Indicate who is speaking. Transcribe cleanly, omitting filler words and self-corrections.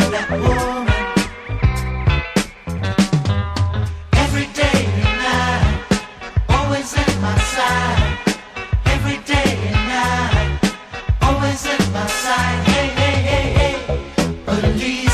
Speaker 1: that woman every day and night, always at my side. Every day and night, always at my side. Hey, hey, hey, hey, believe.